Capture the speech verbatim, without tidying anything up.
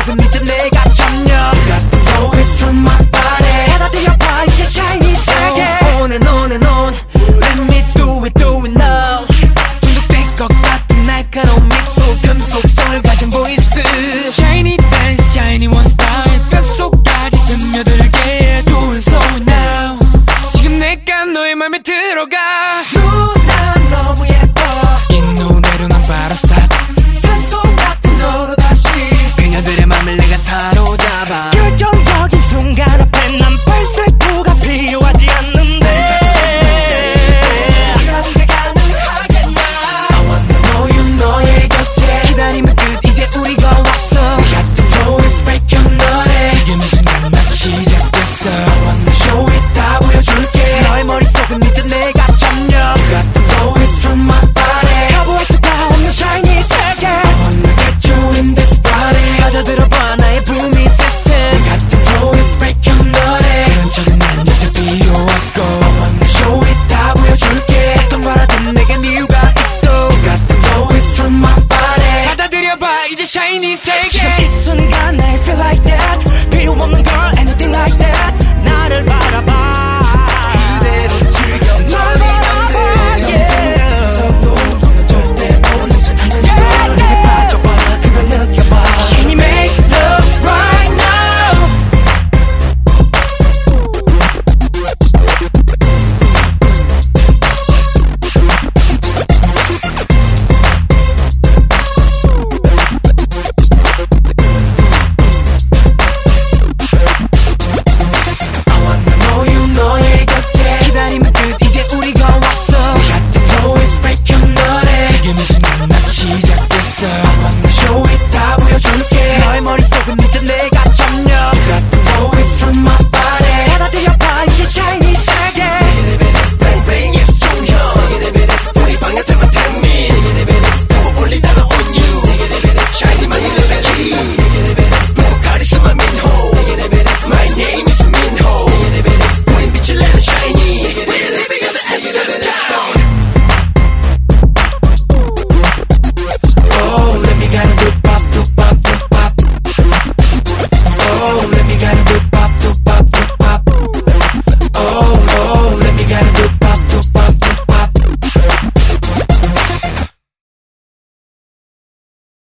지금 이제 내가 점령 Got the voice from my body 받아들여봐 이제 shiny 세계 On and on and on Let me do it do it now 중독될 것 같은 날카로운 미소 금속성을 가진 보이스 Shiny dance shiny one style 뼛속까지 스며들게 Do it slow now 지금 내가 너의 맘에 들어가 누나 너무 예뻐 이 노래로 난 바로 스타트 산소 같은 너로 다시 그녀들의 맘을 내가 사로잡아